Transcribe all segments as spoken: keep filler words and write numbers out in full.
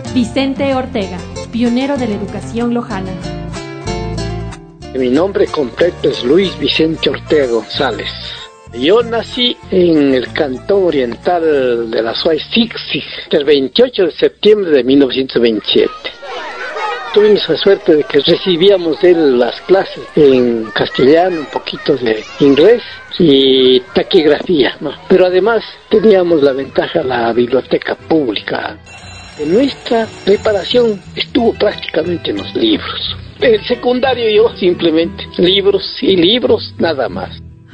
Vicente Ortega, pionero de la educación lojana. Mi nombre completo es Luis Vicente Ortega González. Yo nací en el Cantón Oriental de la Suay Sixig el veintiocho de septiembre de mil novecientos veintisiete. Tuvimos la suerte de que recibíamos de él las clases en castellano, un poquito de inglés y taquigrafía, ¿no? Pero además teníamos la ventaja de la biblioteca pública. Nuestra preparación estuvo prácticamente en los libros. En el secundario yo simplemente libros y libros nada más.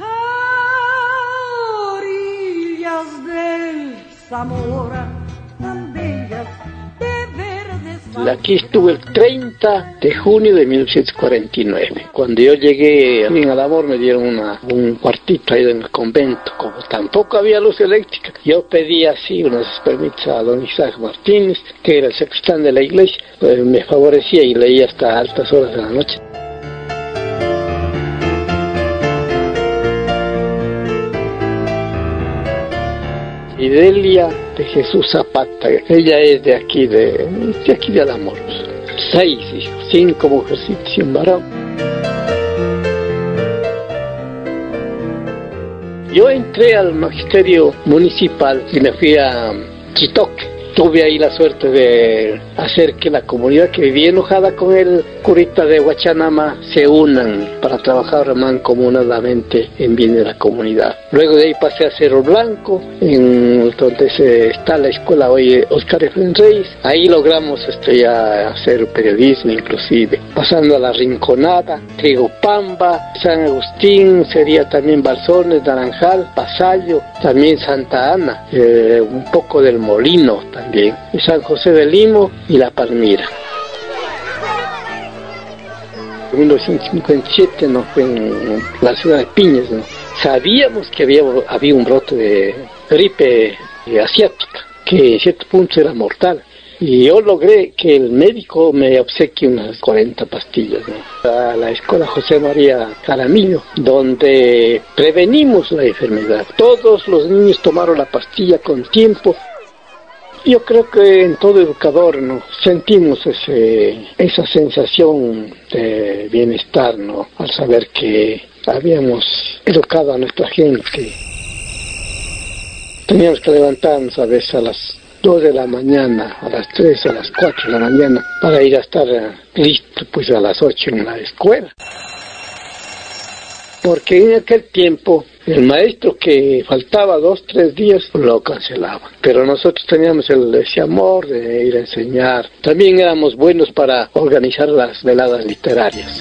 A orillas del Zamora, tan bellas de verdes. Aquí estuve el treinta de junio de mil novecientos cuarenta y nueve. Cuando yo llegué a la amor me dieron una, un cuartito ahí en el convento. Como tampoco había luz eléctrica, yo pedí así unos permisos a don Isaac Martínez, que era el sacristán de la iglesia, pues me favorecía y leía hasta altas horas de la noche. Fidelia de Jesús Zapata, ella es de aquí, de, de aquí de Alamor. Seis hijos, cinco mujercitas y un varón. Yo entré al magisterio municipal y me fui a Chitoque. Tuve ahí la suerte de hacer que la comunidad que vivía enojada con el curita de Huachanama se unan para trabajar mancomunadamente en bien de la comunidad. Luego de ahí pasé a Cerro Blanco, en donde se está la escuela hoy Oscar Efraín Reyes. Ahí logramos este, ya hacer periodismo inclusive. Pasando a La Rinconada, Trigopamba, San Agustín, sería también Balsones, Naranjal, Pasallo, también Santa Ana, eh, un poco del Molino también. Bien, y San José de Limo y La Palmira. En mil novecientos cincuenta y siete, ¿no? Fue en la ciudad de Piñas, ¿no? Sabíamos que había, había un brote de gripe asiática, que en cierto punto era mortal. Y yo logré que el médico me obsequie unas cuarenta pastillas, ¿no? A la escuela José María Jaramillo, donde prevenimos la enfermedad. Todos los niños tomaron la pastilla con tiempo. Yo creo que en todo educador, ¿no?, sentimos ese, esa sensación de bienestar, ¿no?, al saber que habíamos educado a nuestra gente. Teníamos que levantarnos a veces a las dos de la mañana, a las tres, a las cuatro de la mañana, para ir a estar listo pues a las ocho en la escuela. Porque en aquel tiempo el maestro que faltaba dos, tres días lo cancelaba. Pero nosotros teníamos el, ese amor de ir a enseñar. También éramos buenos para organizar las veladas literarias.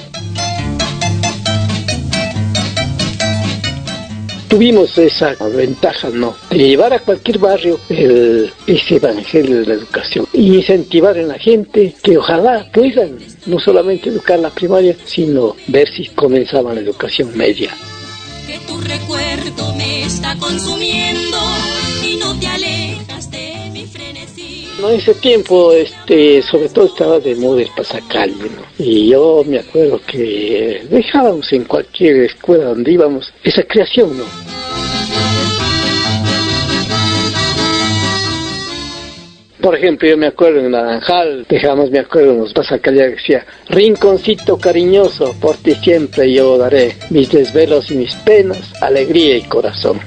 Tuvimos esa ventaja, ¿no?, de llevar a cualquier barrio el, ese evangelio de la educación y incentivar en la gente que ojalá puedan no solamente educar la primaria, sino ver si comenzaban la educación media. Que tu recuerdo me está consumiendo y no te alejas de mi frenesí. No, en ese tiempo, este, sobre todo estaba de moda el pasacalle, ¿no? Y yo me acuerdo que dejábamos en cualquier escuela donde íbamos esa creación, ¿no? Por ejemplo, yo me acuerdo en Naranjal, dejamos, me acuerdo en los pasacalles que decía: rinconcito cariñoso, por ti siempre yo daré mis desvelos y mis penas, alegría y corazón.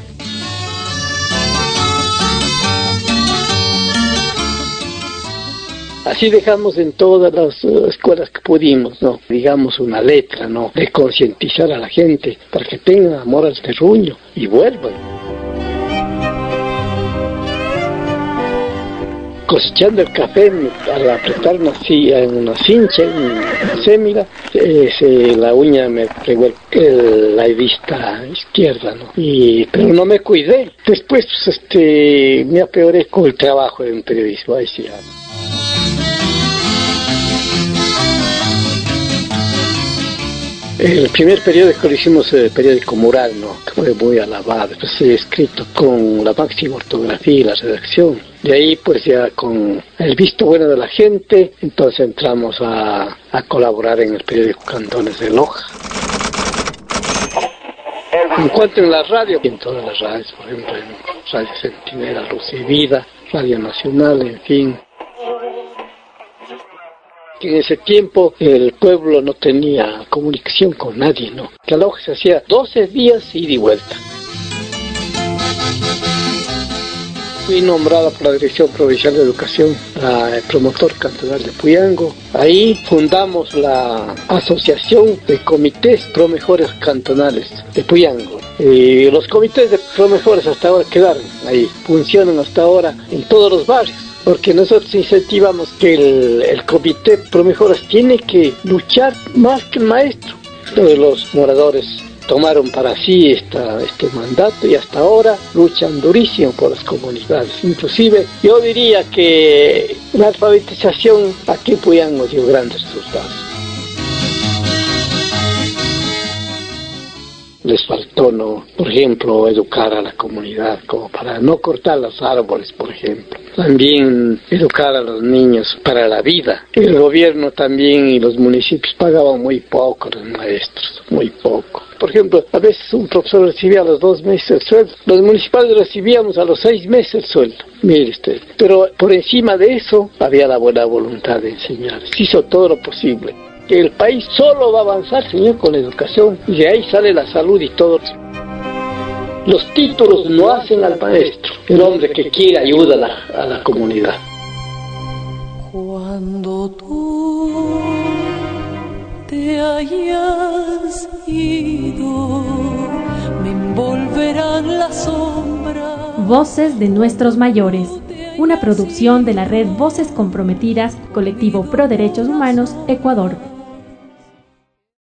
Así dejamos en todas las uh, escuelas que pudimos, ¿no?, digamos una letra, ¿no?, de concientizar a la gente para que tengan amor al terruño y vuelvan. Cosechando el café, al apretar una, una cincha, una sémila, eh, se, la uña me pegó el, el, la vista izquierda, ¿no? Y, pero no me cuidé. Después pues, este, me apeoré con el trabajo en periodismo. Ahí sí, el primer periódico lo hicimos, el periódico Mural, ¿no?, que fue muy alabado, pues, escrito con la máxima ortografía y la redacción. De ahí pues ya con el visto bueno de la gente, entonces entramos a, a colaborar en el periódico Cantones de Loja. En cuanto en la radio, en todas las radios, por ejemplo en Radio Centinela, Luz y Vida, Radio Nacional, en fin. que en ese tiempo el pueblo no tenía comunicación con nadie, ¿no? Que la loja se hacía doce días ida y vuelta. Fui nombrada por la Dirección Provincial de Educación a el promotor cantonal de Puyango. Ahí fundamos la Asociación de Comités Promejores Cantonales de Puyango. Y los comités de promejores hasta ahora quedaron ahí, funcionan hasta ahora en todos los barrios. Porque nosotros incentivamos que el, el comité promejores tiene que luchar más que el maestro. Todos los moradores tomaron para sí esta, este mandato y hasta ahora luchan durísimo por las comunidades. Inclusive yo diría que la alfabetización aquí en Puyango dio grandes resultados. Les faltó, ¿no? Por ejemplo, educar a la comunidad, como para no cortar los árboles, por ejemplo. También educar a los niños para la vida. El gobierno también y los municipios pagaban muy poco a los maestros, muy poco. Por ejemplo, a veces un profesor recibía a los dos meses el sueldo. Los municipales recibíamos a los seis meses el sueldo. Mire usted. Pero por encima de eso había la buena voluntad de enseñar. Se hizo todo lo posible. Que el país solo va a avanzar, señor, con la educación. Y de ahí sale la salud y todo. Los títulos no hacen al maestro. El hombre que quiere ayuda a la, a la comunidad. Cuando tú te hayas ido, me envolverán las sombras. Voces de nuestros mayores. Una producción de la red Voces Comprometidas, Colectivo Pro Derechos Humanos, Ecuador.